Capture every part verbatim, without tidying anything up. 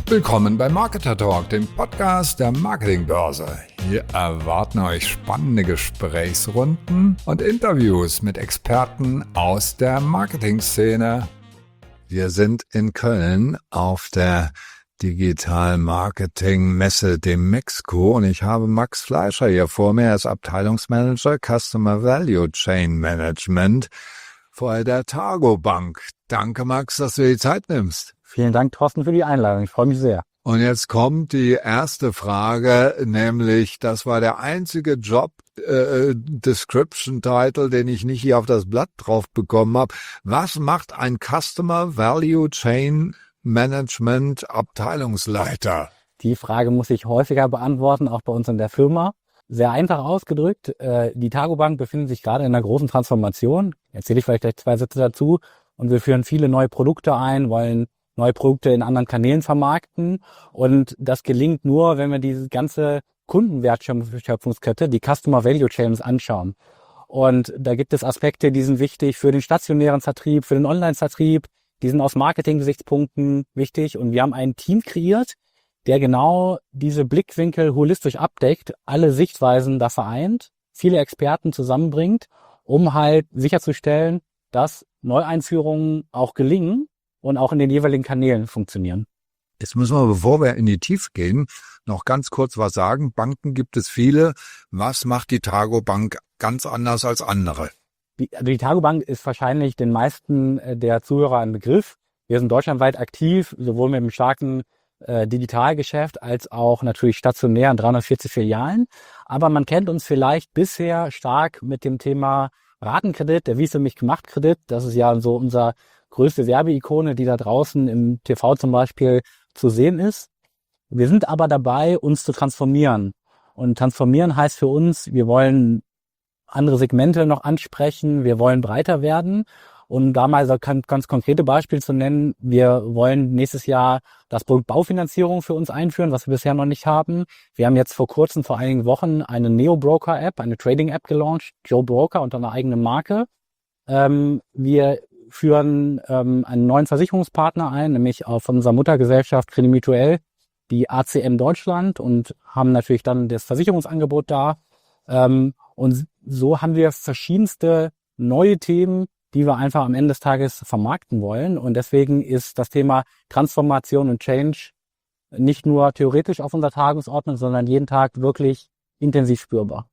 Willkommen bei Marketer Talk, dem Podcast der Marketingbörse. Hier erwarten euch spannende Gesprächsrunden und Interviews mit Experten aus der Marketingszene. Wir sind in Köln auf der Digital Marketing Messe, dem Mexco, und ich habe Max Fleischer hier vor mir. Er ist Abteilungsmanager Customer Value Chain Management vor der Targobank. Danke, Max, dass du dir die Zeit nimmst. Vielen Dank, Thorsten, für die Einladung. Ich freue mich sehr. Und jetzt kommt die erste Frage, nämlich, das war der einzige Job äh, Description Title, den ich nicht hier auf das Blatt drauf bekommen habe. Was macht ein Customer Value Chain Management Abteilungsleiter? Die Frage muss ich häufiger beantworten, auch bei uns in der Firma. Sehr einfach ausgedrückt, äh, die Targobank befindet sich gerade in einer großen Transformation. Erzähle ich vielleicht gleich zwei Sätze dazu. Und wir führen viele neue Produkte ein, wollen neue Produkte in anderen Kanälen vermarkten. Und das gelingt nur, wenn wir diese ganze Kundenwertschöpfungskette, die Customer Value Chains anschauen. Und da gibt es Aspekte, die sind wichtig für den stationären Vertrieb, für den Online-Vertrieb. Die sind aus Marketing-Gesichtspunkten wichtig. Und wir haben ein Team kreiert, der genau diese Blickwinkel holistisch abdeckt, alle Sichtweisen da vereint, viele Experten zusammenbringt, um halt sicherzustellen, dass Neueinführungen auch gelingen und auch in den jeweiligen Kanälen funktionieren. Jetzt müssen wir, bevor wir in die Tiefe gehen, noch ganz kurz was sagen. Banken gibt es viele. Was macht die Targobank ganz anders als andere? Die, also die Targobank ist wahrscheinlich den meisten der Zuhörer ein Begriff. Wir sind deutschlandweit aktiv, sowohl mit einem starken äh, Digitalgeschäft als auch natürlich stationär in dreihundertvierzig Filialen. Aber man kennt uns vielleicht bisher stark mit dem Thema Ratenkredit, der Wie es für mich gemacht Kredit. Das ist ja so unser größte Werbeikone, die da draußen im T V zum Beispiel zu sehen ist. Wir sind aber dabei, uns zu transformieren. Und transformieren heißt für uns, wir wollen andere Segmente noch ansprechen, wir wollen breiter werden. Und da mal so ganz, ganz konkrete Beispiele zu nennen, wir wollen nächstes Jahr das Produkt Baufinanzierung für uns einführen, was wir bisher noch nicht haben. Wir haben jetzt vor kurzem, vor einigen Wochen, eine Neo-Broker-App, eine Trading-App gelauncht, Joe Broker, unter einer eigenen Marke. Ähm, wir führen ähm, einen neuen Versicherungspartner ein, nämlich auch von unserer Muttergesellschaft Crédit Mutuel, die A C M Deutschland, und haben natürlich dann das Versicherungsangebot da. Ähm, und so haben wir verschiedenste neue Themen, die wir einfach am Ende des Tages vermarkten wollen. Und deswegen ist das Thema Transformation und Change nicht nur theoretisch auf unserer Tagesordnung, sondern jeden Tag wirklich intensiv spürbar.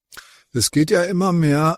Es geht ja immer mehr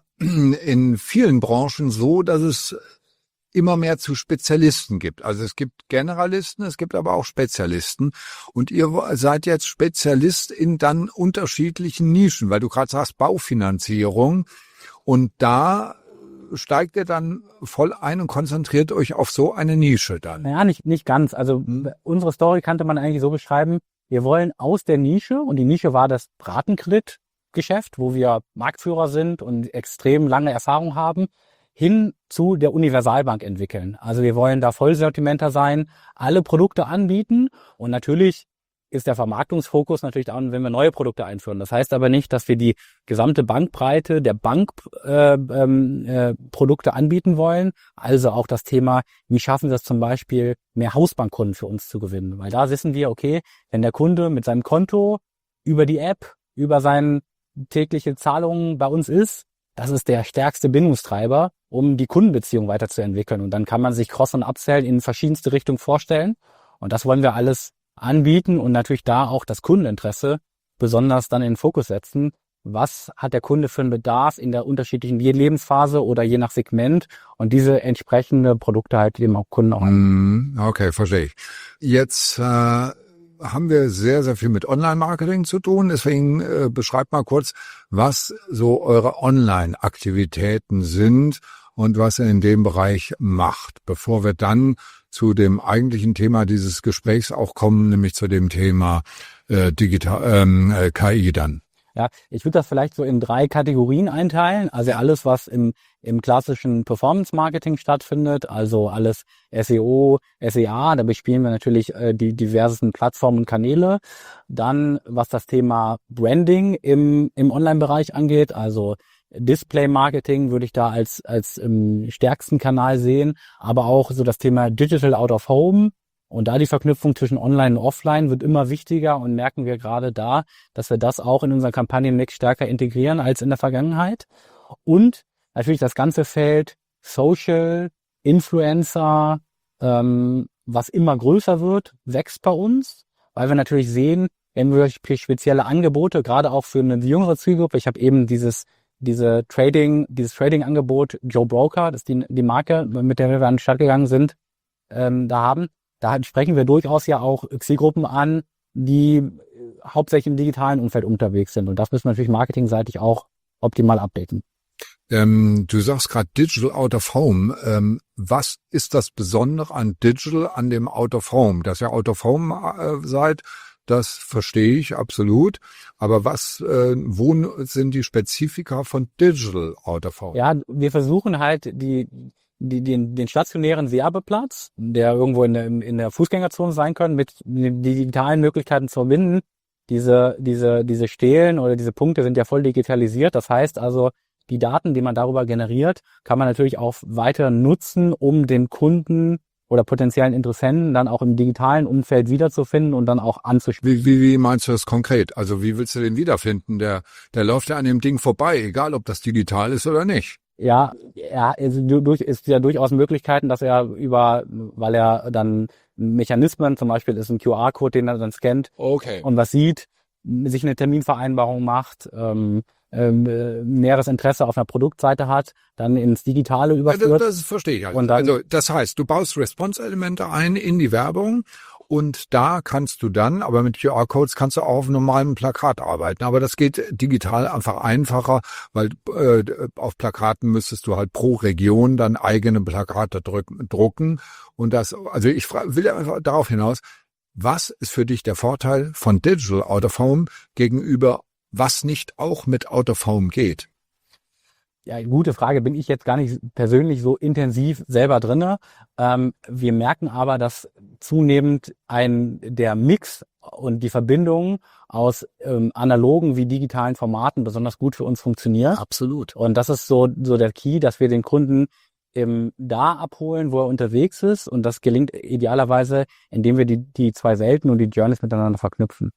in vielen Branchen so, dass es immer mehr zu Spezialisten gibt. Also es gibt Generalisten, es gibt aber auch Spezialisten. Und ihr seid jetzt Spezialist in dann unterschiedlichen Nischen, weil du gerade sagst Baufinanzierung. Und da steigt ihr dann voll ein und konzentriert euch auf so eine Nische dann. Naja, nicht, nicht ganz. Also hm. unsere Story kannte man eigentlich so beschreiben, wir wollen aus der Nische, und die Nische war das Ratenkreditgeschäft, wo wir Marktführer sind und extrem lange Erfahrung haben, hin zu der Universalbank entwickeln. Also wir wollen da Vollsortimenter sein, alle Produkte anbieten, und natürlich ist der Vermarktungsfokus natürlich auch, wenn wir neue Produkte einführen. Das heißt aber nicht, dass wir die gesamte Bankbreite der Bankprodukte äh, äh, anbieten wollen. Also auch das Thema, wie schaffen wir es zum Beispiel, mehr Hausbankkunden für uns zu gewinnen. Weil da wissen wir, okay, wenn der Kunde mit seinem Konto über die App, über seine tägliche Zahlungen bei uns ist, das ist der stärkste Bindungstreiber, um die Kundenbeziehung weiterzuentwickeln. Und dann kann man sich Cross- und Upsell in verschiedenste Richtungen vorstellen. Und das wollen wir alles anbieten und natürlich da auch das Kundeninteresse besonders dann in den Fokus setzen. Was hat der Kunde für einen Bedarf in der unterschiedlichen Lebensphase oder je nach Segment, und diese entsprechende Produkte halt dem auch Kunden auch an. Okay, verstehe ich. Jetzt äh, haben wir sehr, sehr viel mit Online-Marketing zu tun. Deswegen äh, beschreibt mal kurz, was so eure Online-Aktivitäten sind und was ihr in dem Bereich macht, bevor wir dann zu dem eigentlichen Thema dieses Gesprächs auch kommen, nämlich zu dem Thema äh, digital ähm, äh, K I dann. Ja, ich würde das vielleicht so in drei Kategorien einteilen. Also alles, was im im klassischen Performance-Marketing stattfindet, also alles S E O, S E A, da bespielen wir natürlich äh, die diversen Plattformen und Kanäle. Dann, was das Thema Branding im im Online-Bereich angeht, also Display-Marketing würde ich da als als ähm, stärksten Kanal sehen, aber auch so das Thema Digital Out of Home Und da die Verknüpfung zwischen Online und Offline wird immer wichtiger und merken wir gerade da, dass wir das auch in unseren Kampagnenmix stärker integrieren als in der Vergangenheit. Und natürlich das ganze Feld Social, Influencer, ähm, was immer größer wird, wächst bei uns, weil wir natürlich sehen, wenn wir spezielle Angebote, gerade auch für eine jüngere Zielgruppe, ich habe eben dieses diese Trading, dieses Trading-Angebot Joe Broker, das ist die, die Marke, mit der wir an den Start gegangen sind, ähm, da haben. Da sprechen wir durchaus ja auch Zielgruppen an, die hauptsächlich im digitalen Umfeld unterwegs sind. Und das müssen wir natürlich marketingseitig auch optimal updaten. Ähm, du sagst gerade Digital Out of Home. Ähm, was ist das Besondere an Digital, an dem Out of Home? Dass ihr Out of Home äh, seid, das verstehe ich absolut. Aber was, äh, wo sind die Spezifika von Digital Out of Home? Ja, wir versuchen halt die Die, den, den stationären Werbeplatz, der irgendwo in der, in der Fußgängerzone sein kann, mit den digitalen Möglichkeiten zu verbinden. Diese, diese, diese Stelen oder diese Punkte sind ja voll digitalisiert. Das heißt also, die Daten, die man darüber generiert, kann man natürlich auch weiter nutzen, um den Kunden oder potenziellen Interessenten dann auch im digitalen Umfeld wiederzufinden und dann auch anzusprechen. Wie, wie, wie meinst du das konkret? Also wie willst du den wiederfinden? Der, der läuft ja an dem Ding vorbei, egal ob das digital ist oder nicht. Ja, ja, es ist ja durchaus Möglichkeiten, dass er über, weil er dann Mechanismen, zum Beispiel ist ein Q R-Code, den er dann scannt okay. und was sieht, sich eine Terminvereinbarung macht, ähm, ähm, näheres Interesse auf einer Produktseite hat, dann ins Digitale überführt. Ja, das, das verstehe ich halt. Und dann, also das heißt, du baust Response-Elemente ein in die Werbung. Und da kannst du dann, aber mit Q R-Codes kannst du auch auf normalem Plakat arbeiten. Aber das geht digital einfach einfacher, weil äh, auf Plakaten müsstest du halt pro Region dann eigene Plakate drücken, drucken. Und das, also ich will einfach darauf hinaus, was ist für dich der Vorteil von Digital Out of Home gegenüber was nicht auch mit Out of Home geht? Ja, gute Frage. Bin ich jetzt gar nicht persönlich so intensiv selber drinne. Ähm, wir merken aber, dass zunehmend ein der Mix und die Verbindung aus ähm, analogen wie digitalen Formaten besonders gut für uns funktioniert. Absolut. Und das ist so so der Key, dass wir den Kunden ähm, da abholen, wo er unterwegs ist. Und das gelingt idealerweise, indem wir die die zwei Welten und die Journeys miteinander verknüpfen.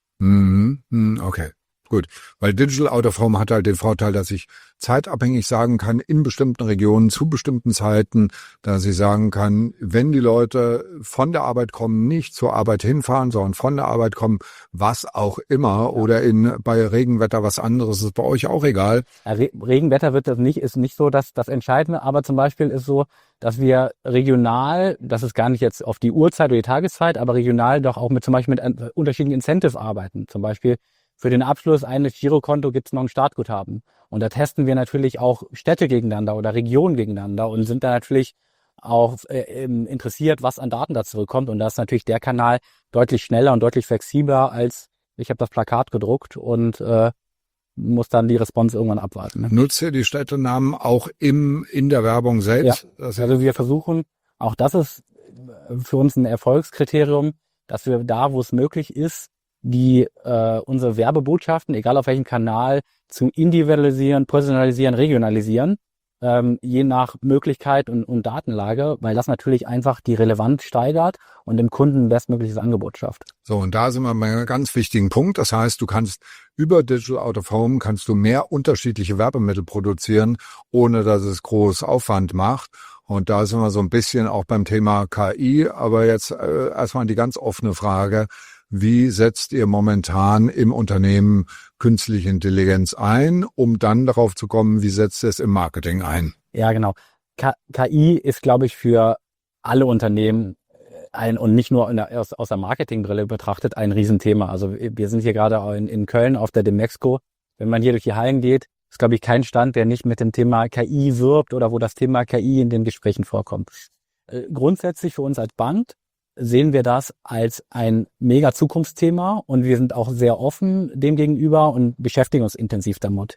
Mhm, okay. Gut, weil Digital Out of Home hat halt den Vorteil, dass ich zeitabhängig sagen kann, in bestimmten Regionen, zu bestimmten Zeiten, dass ich sagen kann, wenn die Leute von der Arbeit kommen, nicht zur Arbeit hinfahren, sondern von der Arbeit kommen, was auch immer, ja. Oder in bei Regenwetter was anderes, ist bei euch auch egal. Ja, Re- Regenwetter wird das nicht, ist nicht so das, das Entscheidende, aber zum Beispiel ist so, dass wir regional, das ist gar nicht jetzt auf die Uhrzeit oder die Tageszeit, aber regional doch auch mit zum Beispiel mit unterschiedlichen Incentives arbeiten. Zum Beispiel für den Abschluss eines Girokonto gibt es noch ein Startguthaben. Und da testen wir natürlich auch Städte gegeneinander oder Regionen gegeneinander und sind da natürlich auch äh, interessiert, was an Daten da zurückkommt. Und da ist natürlich der Kanal deutlich schneller und deutlich flexibler, als ich habe das Plakat gedruckt und äh, muss dann die Response irgendwann abwarten. Ne? Nutzt ihr die Städtenamen auch im in der Werbung selbst? Ja, also wir versuchen, auch das ist für uns ein Erfolgskriterium, dass wir da, wo es möglich ist, die äh, unsere Werbebotschaften, egal auf welchem Kanal, zu individualisieren, personalisieren, regionalisieren, ähm, je nach Möglichkeit und, und Datenlage, weil das natürlich einfach die Relevanz steigert und dem Kunden ein bestmögliches Angebot schafft. So, und da sind wir bei einem ganz wichtigen Punkt. Das heißt, du kannst über Digital Out of Home kannst du mehr unterschiedliche Werbemittel produzieren, ohne dass es groß Aufwand macht. Und da sind wir so ein bisschen auch beim Thema K I. Aber jetzt äh, erstmal die ganz offene Frage. Wie setzt ihr momentan im Unternehmen künstliche Intelligenz ein, um dann darauf zu kommen, wie setzt ihr es im Marketing ein? Ja, genau. K- KI ist, glaube ich, für alle Unternehmen ein und nicht nur in der, aus, aus der Marketingbrille betrachtet ein Riesenthema. Also wir sind hier gerade in, in Köln auf der Demexco. Wenn man hier durch die Hallen geht, ist, glaube ich, kein Stand, der nicht mit dem Thema K I wirbt oder wo das Thema K I in den Gesprächen vorkommt. Äh, grundsätzlich für uns als Bank sehen wir das als ein mega Zukunftsthema und wir sind auch sehr offen dem gegenüber und beschäftigen uns intensiv damit.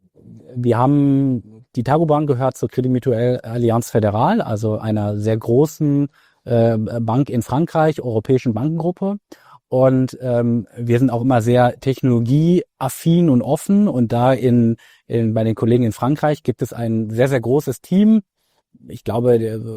Wir haben, die Targobank gehört zur Crédit Mutuelle Allianz Fédérale, also einer sehr großen äh, Bank in Frankreich, europäischen Bankengruppe. Und ähm, wir sind auch immer sehr technologieaffin und offen. Und da in, in bei den Kollegen in Frankreich gibt es ein sehr, sehr großes Team. Ich glaube,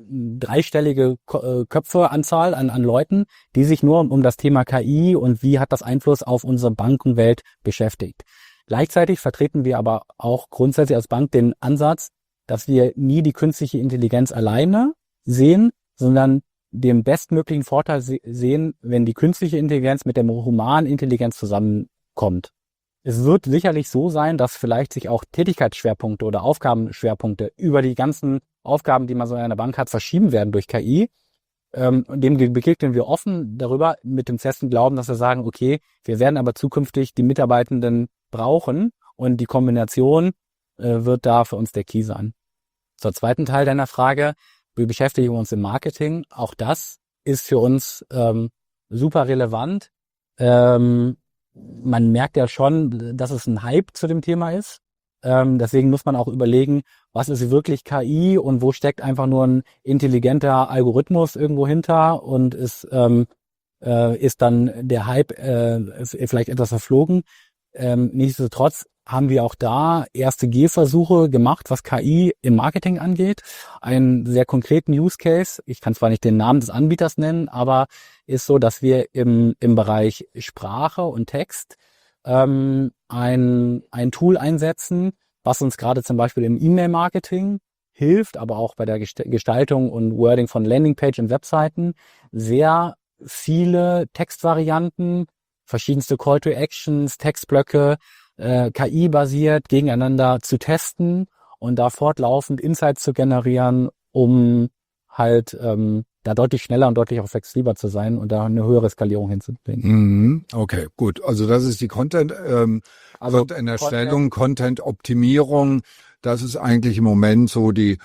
dreistellige Köpfe-Anzahl an, an Leuten, die sich nur um, um das Thema K I und wie hat das Einfluss auf unsere Bankenwelt beschäftigt. Gleichzeitig vertreten wir aber auch grundsätzlich als Bank den Ansatz, dass wir nie die künstliche Intelligenz alleine sehen, sondern den bestmöglichen Vorteil se- sehen, wenn die künstliche Intelligenz mit der humanen Intelligenz zusammenkommt. Es wird sicherlich so sein, dass vielleicht sich auch Tätigkeitsschwerpunkte oder Aufgabenschwerpunkte über die ganzen Aufgaben, die man so in einer Bank hat, verschieben werden durch K I. Ähm, dem begegnen wir offen darüber mit dem festen Glauben, dass wir sagen, okay, wir werden aber zukünftig die Mitarbeitenden brauchen und die Kombination äh, wird da für uns der Key sein. Zur zweiten Teil deiner Frage, wir beschäftigen uns im Marketing. Auch das ist für uns ähm, super relevant. Ähm, man merkt ja schon, dass es ein Hype zu dem Thema ist. Ähm, deswegen muss man auch überlegen, was ist wirklich K I und wo steckt einfach nur ein intelligenter Algorithmus irgendwo hinter und ist, ähm, äh, ist dann der Hype äh, vielleicht etwas verflogen. Ähm, nichtsdestotrotz haben wir auch da erste Gehversuche gemacht, was K I im Marketing angeht. Einen sehr konkreten Use Case, ich kann zwar nicht den Namen des Anbieters nennen, aber ist so, dass wir im, im Bereich Sprache und Text ähm, ein, ein Tool einsetzen, was uns gerade zum Beispiel im E-Mail-Marketing hilft, aber auch bei der Gestaltung und Wording von Landingpage und Webseiten, sehr viele Textvarianten, verschiedenste Call to Actions, Textblöcke, äh, K I-basiert gegeneinander zu testen und da fortlaufend Insights zu generieren, um halt ähm, da deutlich schneller und deutlich auch flexibler zu sein und da eine höhere Skalierung hinzubringen. Mhm. Okay, gut. Also das ist die Content, ähm, Also Content-Erstellung, Content-Optimierung. Das ist eigentlich im Moment so die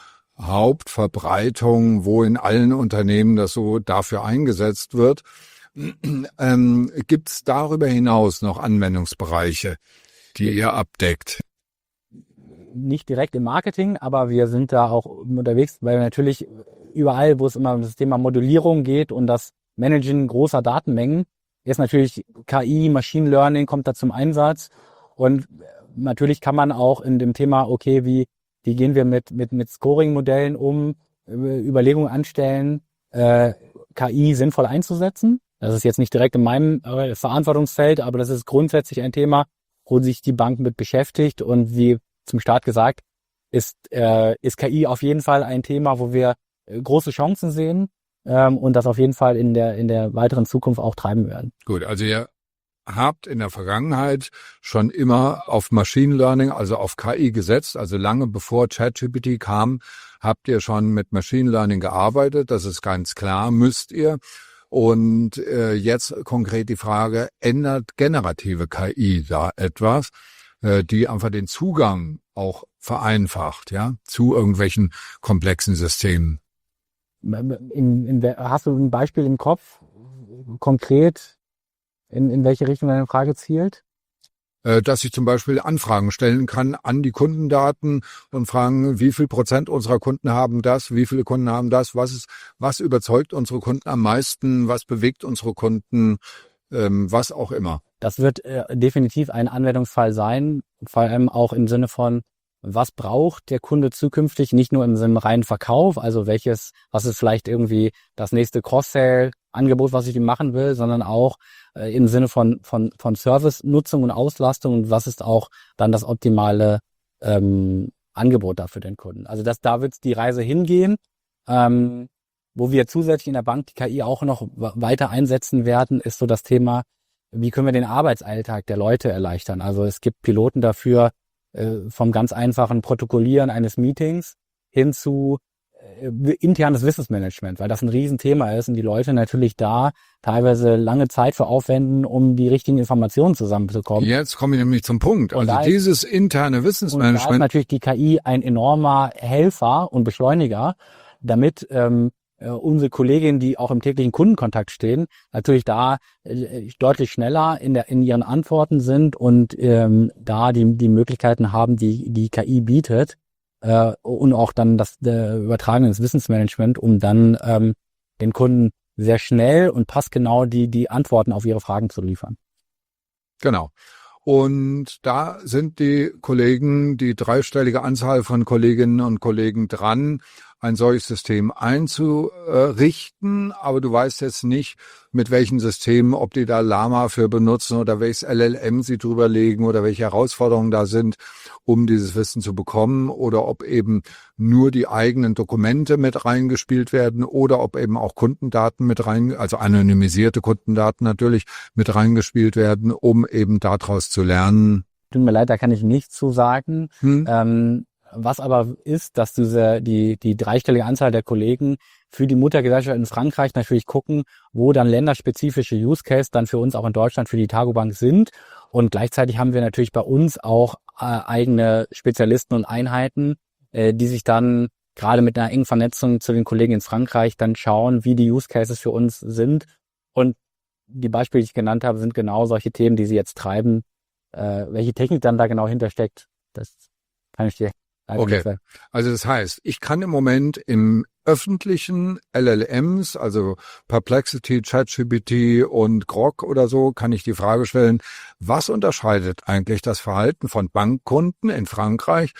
Hauptverbreitung, wo in allen Unternehmen das so dafür eingesetzt wird. Ähm, gibt es darüber hinaus noch Anwendungsbereiche, die ihr abdeckt? Nicht direkt im Marketing, aber wir sind da auch unterwegs, weil natürlich überall, wo es immer um das Thema Modellierung geht und das Managen großer Datenmengen, ist natürlich K I, Machine Learning kommt da zum Einsatz. Und natürlich kann man auch in dem Thema, okay, wie, wie gehen wir mit, mit, mit Scoring-Modellen um, Überlegungen anstellen, äh, K I sinnvoll einzusetzen. Das ist jetzt nicht direkt in meinem äh, Verantwortungsfeld, aber das ist grundsätzlich ein Thema, wo sich die Bank mit beschäftigt. Und wie zum Start gesagt, ist, äh, ist K I auf jeden Fall ein Thema, wo wir äh, große Chancen sehen ähm, und das auf jeden Fall in der, in der weiteren Zukunft auch treiben werden. Gut, also ihr habt in der Vergangenheit schon immer auf Machine Learning, also auf K I gesetzt, also lange bevor ChatGPT kam, habt ihr schon mit Machine Learning gearbeitet, das ist ganz klar, müsst ihr. Und äh, jetzt konkret die Frage, ändert generative K I da etwas, äh, die einfach den Zugang auch vereinfacht, ja, zu irgendwelchen komplexen Systemen? In, in, hast du ein Beispiel im Kopf, konkret, in, in welche Richtung deine Frage zielt? Dass ich zum Beispiel Anfragen stellen kann an die Kundendaten und fragen, wie viel Prozent unserer Kunden haben das, wie viele Kunden haben das, was ist, was überzeugt unsere Kunden am meisten, was bewegt unsere Kunden, ähm, was auch immer. Das wird äh, definitiv ein Anwendungsfall sein, vor allem auch im Sinne von, was braucht der Kunde zukünftig, nicht nur im Sinne reinen Verkauf, also welches, was ist vielleicht irgendwie das nächste Cross-Sale-Angebot, was ich ihm machen will, sondern auch äh, im Sinne von von von Service-Nutzung und Auslastung und was ist auch dann das optimale ähm, Angebot da für den Kunden. Also das, da wird die Reise hingehen, ähm, wo wir zusätzlich in der Bank die K I auch noch weiter einsetzen werden, ist so das Thema, wie können wir den Arbeitsalltag der Leute erleichtern. Also es gibt Piloten dafür, vom ganz einfachen Protokollieren eines Meetings hin zu äh, internes Wissensmanagement, weil das ein Riesenthema ist und die Leute natürlich da teilweise lange Zeit für aufwenden, um die richtigen Informationen zusammenzubekommen. Jetzt komme ich nämlich zum Punkt. Und Also dieses interne Wissensmanagement. Und da ist natürlich die K I ein enormer Helfer und Beschleuniger, damit ähm, unsere Kolleginnen, die auch im täglichen Kundenkontakt stehen, natürlich da äh, deutlich schneller in der in ihren Antworten sind und ähm, da die die Möglichkeiten haben, die die K I bietet äh, und auch dann das äh, Übertragen ins Wissensmanagement, um dann ähm, den Kunden sehr schnell und passgenau die die Antworten auf ihre Fragen zu liefern. Genau. Und da sind die Kollegen, die dreistellige Anzahl von Kolleginnen und Kollegen dran, ein solches System einzurichten, aber du weißt jetzt nicht, mit welchen Systemen, ob die da Llama für benutzen oder welches L L M sie drüber legen oder welche Herausforderungen da sind, um dieses Wissen zu bekommen, oder ob eben nur die eigenen Dokumente mit reingespielt werden oder ob eben auch Kundendaten mit rein, also anonymisierte Kundendaten natürlich mit reingespielt werden, um eben daraus zu lernen. Tut mir leid, da kann ich nichts zu sagen. Hm. Ähm, was aber ist, dass diese, die, die dreistellige Anzahl der Kollegen für die Muttergesellschaft in Frankreich natürlich gucken, wo dann länderspezifische Use Case dann für uns auch in Deutschland für die Targobank sind. Und gleichzeitig haben wir natürlich bei uns auch äh, eigene Spezialisten und Einheiten, äh, die sich dann gerade mit einer engen Vernetzung zu den Kollegen in Frankreich dann schauen, wie die Use Cases für uns sind. Und die Beispiele, die ich genannt habe, sind genau solche Themen, die sie jetzt treiben. Äh, welche Technik dann da genau hintersteckt, das kann ich dir leider nicht sagen. Okay, also das heißt, ich kann im Moment im öffentlichen L L Ms, also Perplexity, ChatGPT und Grok oder so, kann ich die Frage stellen, was unterscheidet eigentlich das Verhalten von Bankkunden in Frankreich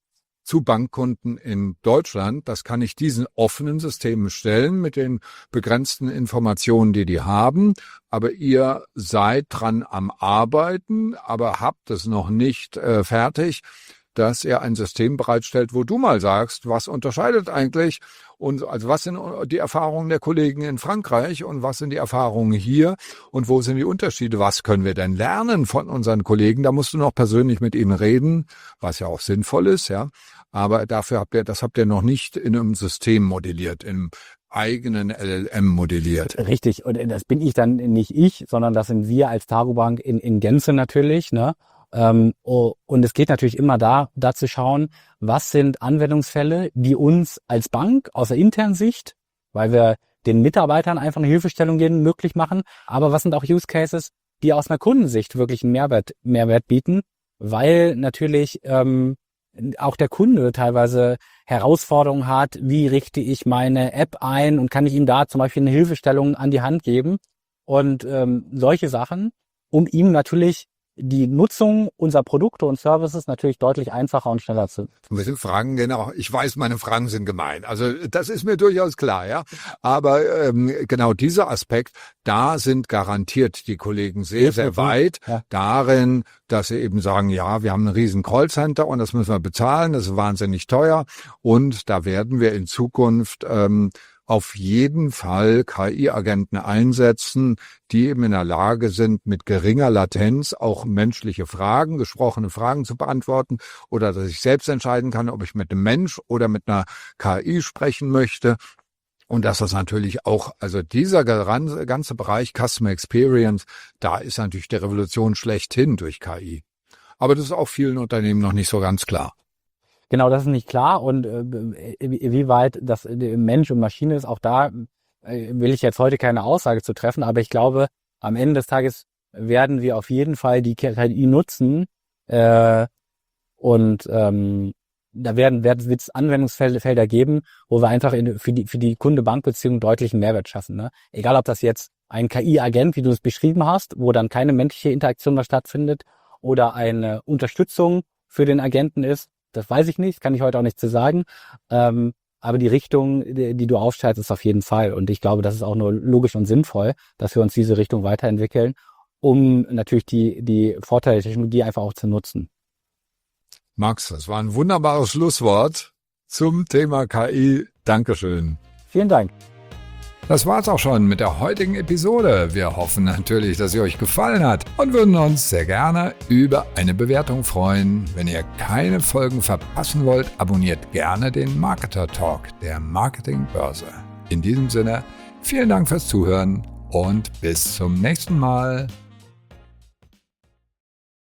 zu Bankkunden in Deutschland? Das kann ich diesen offenen Systemen stellen mit den begrenzten Informationen, die die haben. Aber ihr seid dran am Arbeiten, aber habt es noch nicht äh, fertig, dass ihr ein System bereitstellt, wo du mal sagst, was unterscheidet eigentlich und also was sind die Erfahrungen der Kollegen in Frankreich und was sind die Erfahrungen hier und wo sind die Unterschiede? Was können wir denn lernen von unseren Kollegen? Da musst du noch persönlich mit ihnen reden, was ja auch sinnvoll ist, ja. Aber dafür habt ihr, das habt ihr noch nicht in einem System modelliert, im eigenen L L M modelliert. Richtig. Und das bin ich dann nicht ich, sondern das sind wir als Targobank in, in Gänze natürlich, ne? Ähm, oh, und es geht natürlich immer da, da zu schauen, was sind Anwendungsfälle, die uns als Bank aus der internen Sicht, weil wir den Mitarbeitern einfach eine Hilfestellung geben, möglich machen, aber was sind auch Use Cases, die aus einer Kundensicht wirklich einen Mehrwert, Mehrwert bieten, weil natürlich ähm, auch der Kunde teilweise Herausforderungen hat, wie richte ich meine App ein und kann ich ihm da zum Beispiel eine Hilfestellung an die Hand geben und ähm, solche Sachen, um ihm natürlich die Nutzung unserer Produkte und Services natürlich deutlich einfacher und schneller zu. Mit den Fragen, genau. Ich weiß, meine Fragen sind gemein. Also das ist mir durchaus klar, ja. Aber ähm, genau dieser Aspekt, da sind garantiert die Kollegen sehr, sehr weit ja. darin, dass sie eben sagen, ja, wir haben ein riesen Callcenter und das müssen wir bezahlen, das ist wahnsinnig teuer und da werden wir in Zukunft ähm, auf jeden Fall K I-Agenten einsetzen, die eben in der Lage sind, mit geringer Latenz auch menschliche Fragen, gesprochene Fragen zu beantworten oder dass ich selbst entscheiden kann, ob ich mit einem Mensch oder mit einer K I sprechen möchte. Und dass das natürlich auch, also dieser ganze Bereich Customer Experience, da ist natürlich die Revolution schlechthin durch K I. Aber das ist auch vielen Unternehmen noch nicht so ganz klar. Genau, das ist nicht klar und äh, wie weit das Mensch und Maschine ist, auch da äh, will ich jetzt heute keine Aussage zu treffen, aber ich glaube, am Ende des Tages werden wir auf jeden Fall die K I nutzen äh, und ähm, da werden wird es Anwendungsfelder geben, wo wir einfach in, für die für die Kunde-Bank-Beziehung deutlichen Mehrwert schaffen. Ne? Egal, ob das jetzt ein K I-Agent, wie du es beschrieben hast, wo dann keine menschliche Interaktion mehr stattfindet, oder eine Unterstützung für den Agenten ist. Das weiß ich nicht, kann ich heute auch nicht zu sagen. Ähm, aber die Richtung, die, die du aufstellst, ist auf jeden Fall. Und ich glaube, das ist auch nur logisch und sinnvoll, dass wir uns diese Richtung weiterentwickeln, um natürlich die, die Vorteile der Technologie einfach auch zu nutzen. Max, das war ein wunderbares Schlusswort zum Thema K I. Dankeschön. Vielen Dank. Das war's auch schon mit der heutigen Episode. Wir hoffen natürlich, dass sie euch gefallen hat und würden uns sehr gerne über eine Bewertung freuen. Wenn ihr keine Folgen verpassen wollt, abonniert gerne den Marketer Talk der Marketingbörse. In diesem Sinne, vielen Dank fürs Zuhören und bis zum nächsten Mal.